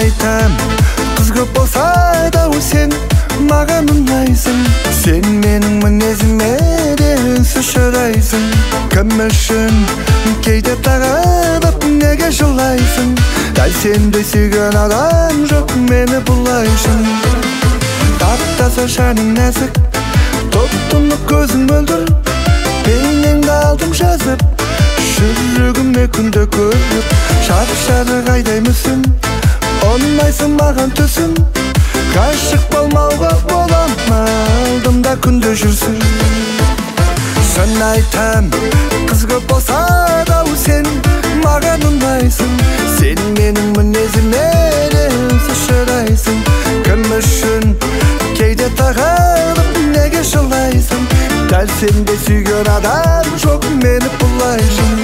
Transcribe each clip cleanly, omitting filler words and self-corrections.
айтам, қыз көп болса да сен маған ұнайсың. Сен менің мінезіме де үнсіз шыдайсың. Кім үшін кейде тағынып неге жылайсың? Дәл сендей сүйген адам жоқ, мені бұлайшың. Таптаса шаның нәзік, топ-тұнық көзің мөлдір. Бейнеңді алдым жазып, жүрегіме күнде көріп. Шарық-шарық айдаймысың, ұнайсың маған түсің. Ғашық болмауға бола ма, алдымда күнде жүрсің. Шын айтам, қыз көп болса да сен маған ұнайсың. Сен менің мінезіме де үнсіз шыдайсың. Кім үшін кейде тағынып неге жылайсың? Дәл сендей сүйген адам жоқ, мені бұлайшың.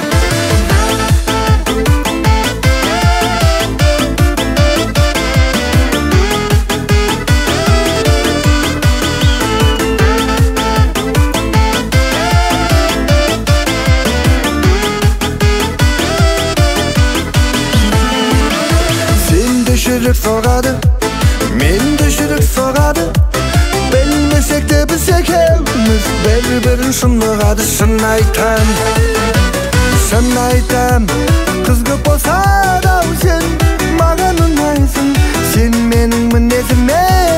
Жүрек соғады, менде жүрек соғады. Білмесек те біз екеуміз бір-бірін шынығады. Шын айтам, қыз көп болса да сен маған ұнайсың. Сен менің мінезіме